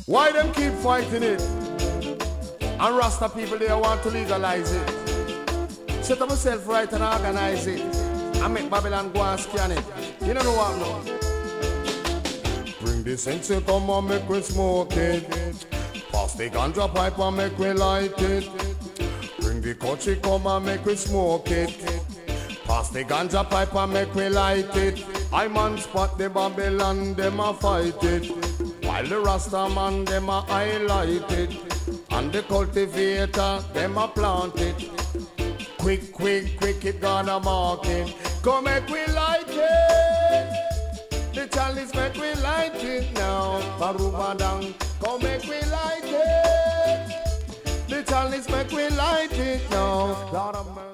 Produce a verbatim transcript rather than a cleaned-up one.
Why them keep fighting it? And Rasta people, they want to legalize it. Set up yourself right and organize it. And make Babylon go and scan it. You don't know what no. Bring the sense, come and make we smoke it. Pass the ganja pipe and make we light it. Bring the country, come and make we smoke it. Pass the ganja pipe and make we light it. I man spot the Babylon, them a fight it. While the Rasta man, them a highlight it. And the cultivator, them a plant it. Quick, quick, quick, it gonna mark it. Come make we light it. The chalice make we light it now. Barubadang, come make we light it. The chalice make we light it now. Lord of mercy.